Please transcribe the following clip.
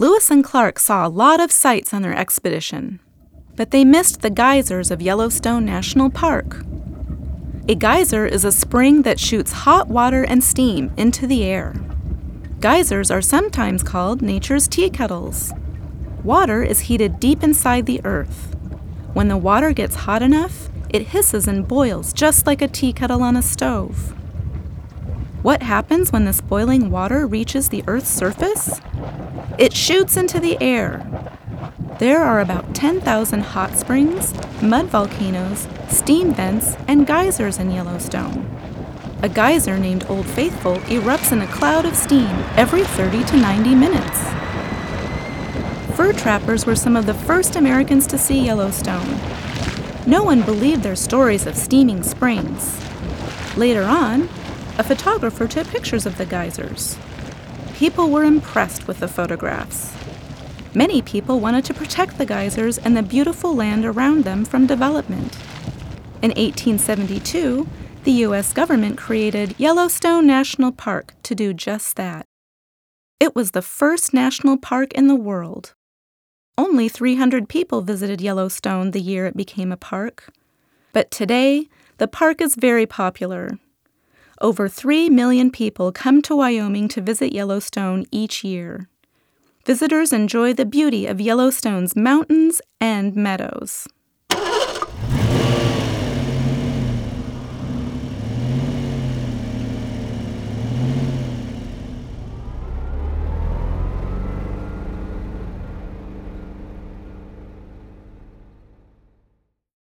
Lewis and Clark saw a lot of sights on their expedition, but they missed the geysers of Yellowstone National Park. A geyser is a spring that shoots hot water and steam into the air. Geysers are sometimes called nature's tea kettles. Water is heated deep inside the earth. When the water gets hot enough, it hisses and boils just like a tea kettle on a stove. What happens when this boiling water reaches the Earth's surface? It shoots into the air. There are about 10,000 hot springs, mud volcanoes, steam vents, and geysers in Yellowstone. A geyser named Old Faithful erupts in a cloud of steam every 30 to 90 minutes. Fur trappers were some of the first Americans to see Yellowstone. No one believed their stories of steaming springs. Later on, a photographer took pictures of the geysers. People were impressed with the photographs. Many people wanted to protect the geysers and the beautiful land around them from development. In 1872, the U.S. government created Yellowstone National Park to do just that. It was the first national park in the world. Only 300 people visited Yellowstone the year it became a park. But today, the park is very popular. Over 3 million people come to Wyoming to visit Yellowstone each year. Visitors enjoy the beauty of Yellowstone's mountains and meadows.